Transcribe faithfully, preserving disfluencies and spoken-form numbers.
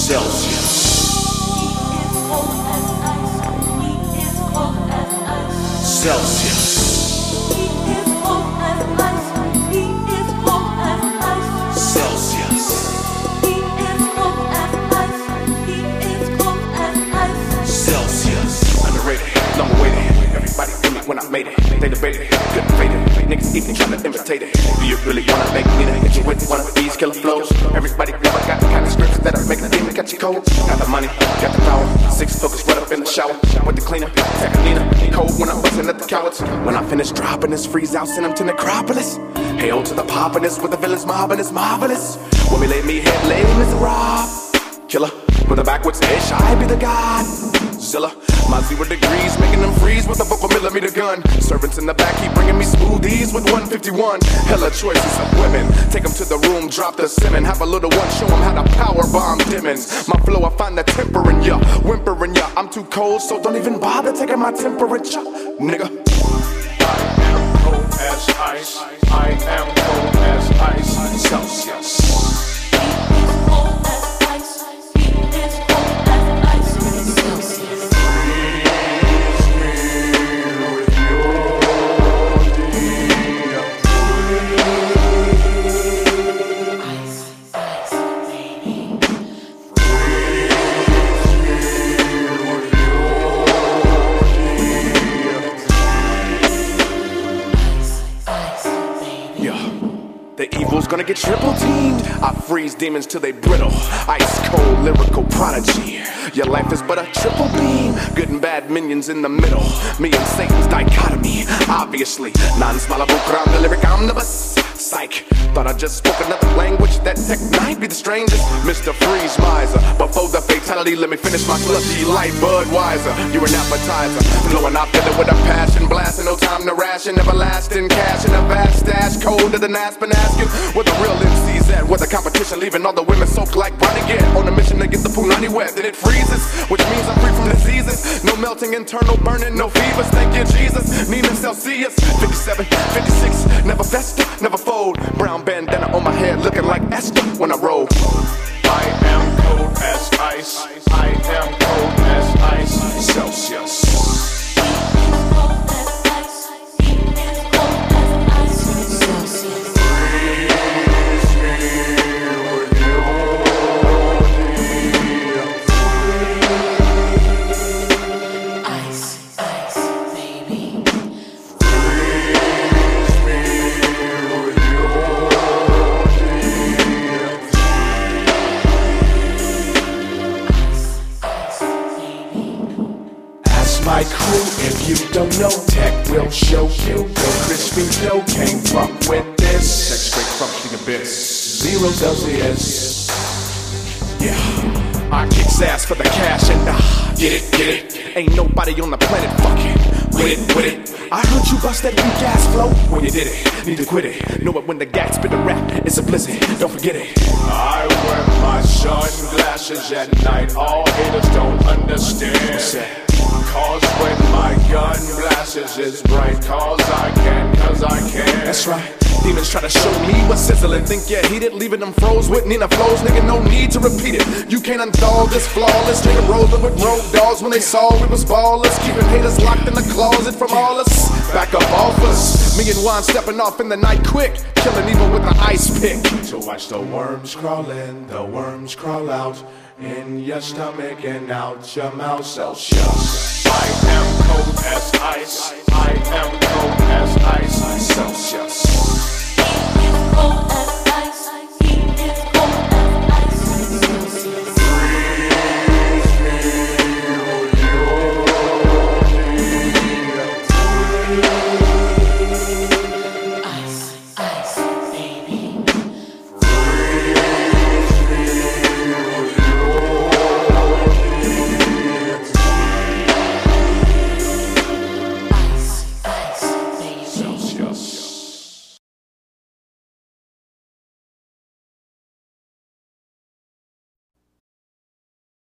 Celsius. Celsius. Celsius. Underrated, long awaited. Everybody knew me when I made it. They debated, couldn't fade it. Niggas even trying to imitate it. Do you really wanna make me to hit you with one of these killer flows? Everybody know I got the kind of scripts that'll make a demon catch your cold. Got the money, got the power. Six focus right up in the shower. With the cleaner, Takalina. Cold when I'm busting at the cowards. When I finish dropping this, freeze out, send them to Necropolis. Hail to the poppiness with the villains mobbing, it's marvelous. When we lay me head, lay Miserable. Killer, with a backwards edge, I be the god. Zilla, my zero degrees, making them freeze with a vocal millimeter gun. Servants in the back keep bringing me smoothies with one fifty-one. Hella choices of women. Take them to the room, drop the simmin'. Have a little one, show them how to power bomb dimmins. My flow, I find the temper in ya, whimpering ya. I'm too cold, so don't even bother taking my temperature, nigga. I am cold as ice. I am cold as ice. Celsius. The evil's gonna get triple teamed. I freeze demons till they brittle. Ice cold lyrical prodigy. Your life is but a triple beam. Good and bad minions in the middle. Me and Satan's dichotomy. Obviously, non-smallable crown, the lyric omnibus. Psych, thought I just spoke another language. That tech might be the strangest. Mister Freeze Miser, before the fatality, let me finish my slushy light Budweiser. You're an appetizer, blowing out there with a passion, blasting, no time to ration, everlasting cash in a vast stash, colder than Aspen. Asking where the real M C's at, where the competition leaving all the women soaked like Ronnie Get. On a mission to get the punani wet, then it freezes, which means I'm free from diseases. No melting, internal burning, no fevers. Thank you, Jesus. Neiman Celsius, fifty-seven, fifty-six, never fester, never fold. Brown bandana on my head, looking like Esther when I roll. I am cold as ice. I am cold as ice. Celsius. My crew, if you don't know, tech will show you. Real crispy dough can't fuck with this. Sex straight from the abyss. Zero Celsius. Yeah, I kicks ass for the cash and ah, get it, get it. Ain't nobody on the planet fucking with it, with it. I heard you bust that weak ass flow when you did it. Need to quit it. Know it when the gat spit the rap. It's a blizzard. Don't forget it. I wear my sunglasses at night. All haters don't understand. Cause when my gun blasts is bright. Cause I can, cause I can. That's right. Demons try to show me what's sizzling. Think you're heated, leaving them froze with Nina flows. Nigga, no need to repeat it. You can't unthaw this flawless. Nigga rolling with road dogs when they saw we was ballers. Keeping haters locked in the closet from all us. Back up off us. Me and Juan stepping off in the night quick. Killing even with the ice pick. To watch the worms crawl in, the worms crawl out. In your stomach and out your mouth. Celsius. I am cold as ice. I am cold